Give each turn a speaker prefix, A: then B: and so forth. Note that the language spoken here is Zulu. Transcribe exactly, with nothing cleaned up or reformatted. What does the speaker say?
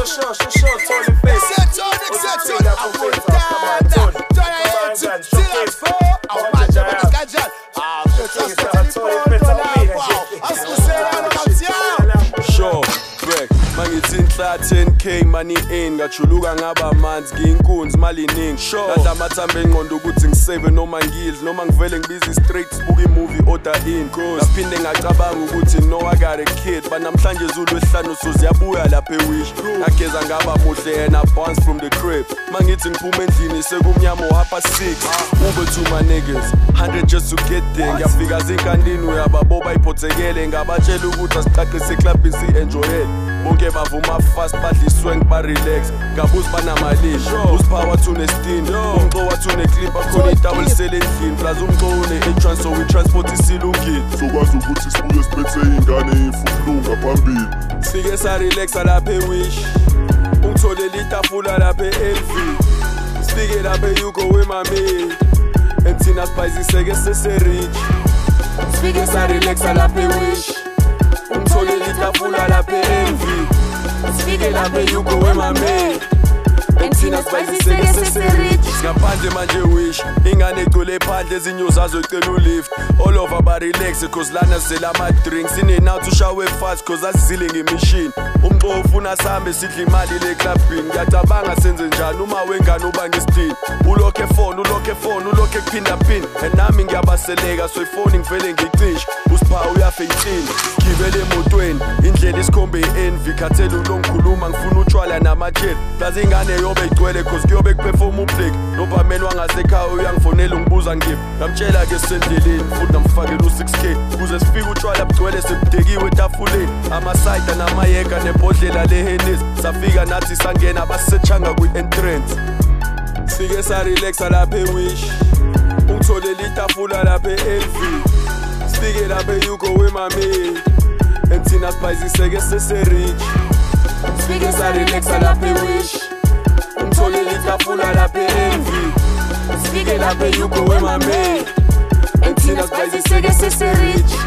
A: sure, sure, sure, Tony face.
B: Set on, set on, I put down, down. Join your head to chill out for. I'll match up with the gadget. Ah, just set on the phone, wow. As we say, I'm not
C: sure, break. Mangithi inhla ten K money in ngajuluka ngaba manzi nginkunzi mali iningi sure ladla amathamba engqondo ukuthi ngisave noma ngidle noma ngivele ngibiza straight sibuka imovie order in ngaphinde ngacabanga ukuthi no I got a kid banamhlanje Zulu ehlanu so ziyabuya lapha ewish ngageza ngaba muhle yena bounce from the crib mangithi ngiphuma endlini sekumnyama hapa six Uber to my niggas one hundred just to get there ngiyafika zinkandini uyababo bayiphothekele ngabatshela ukuthi asiqaqise club si enjoy bonke bavuma fast badliswe ngiba relax ngabuza banamali usipower tune steen umco wathune clip akhona idouble sell endlini plus umco une entrance so we transport isilungile
D: sokwazi ukuthi sibuye siphethe ingane imfulunga phambili
C: sike sa relax lapha ewish ungitholele itafula lapha eL V sike lapha yuko wemami enthina sibhayiziseke sese rich sike sa relax lapha ewish ungitholele itafula lapha eL V sike lapha yuko wemami enthina sibhayiziseke sese rich ngaphandle manje wish ingane egcwele phandle ezinyo zazo icela ulift all over ba relax cause lana sela ama drinks ine now to shower fast cause asizile ngemachine umbo ufuna sambe sidla imali le clubini ngiyacabanga senze njani uma wengane uba ngestin ulokhe phone ulokhe phone ulokhe kuphinda pin nami ngiyabaseleka so ifone ngivele ngicisha usipha uyafe intini gibele emotweni indlela isikhombe envy khathela ulongikhuluma ngifuna utshwala namachip plus ingane yobe igcwele cause kuyobe kuperform ublick nobameni wangasekhaya uyangifonela ungibuza ngiphi ngamtshela ke sendleleni futhi namfakela u-six K kuze sifike utshwala bugcwele sebudekiwe etafuleni amasayida namayeka nebhodlela lehenis safika nathi sangena basethanga kwi-entrance sike sa relax lapha ewish ungitholele itafula lapha eL V sike lapha yuko wemami enthina sibhayiziseke sese rich sike sa relax lapha ewish ungitholele itafula lapha eL V sike lapha yuko wemami enthina sibhayiziseke sese rich